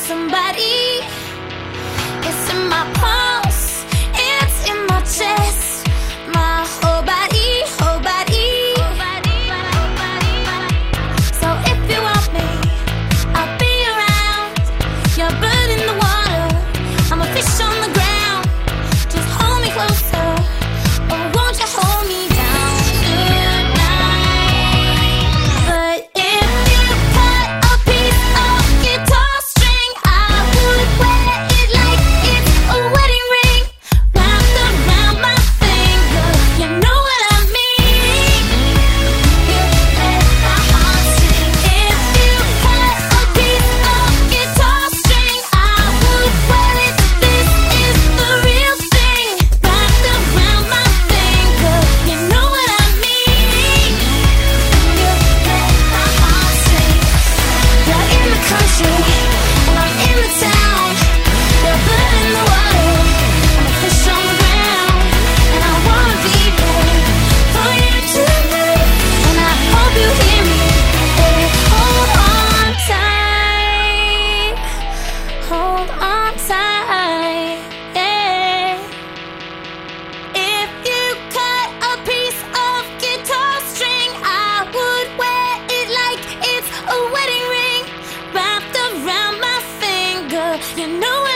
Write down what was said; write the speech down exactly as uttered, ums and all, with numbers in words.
somebody. It's in my pulse, it's in my chest, my whole body, whole body. So if you want me, I'll be around. You're a bird in the water, I'm a fish on the ground. Just hold me closer, or won't you hold me down tonight? But if you cut a piece of guitar string, I would wear it like it's a wedding ring, wrapped around my finger. You know what I mean? You let my heart sing. If you cut a piece of guitar string, I would wear it. This is the real thing, wrapped around my finger. You know what I mean? You let my heart sing. You're in the country, and I'm in the town. You're a bird in the water, I'm a fish on the ground. And I wanna be there for you tonight, and I hope you hear me. Hey, hold on tight, hold on tight, yeah. If you cut a piece of guitar string, I would wear it like it's a wedding ring, wrapped around my finger. You know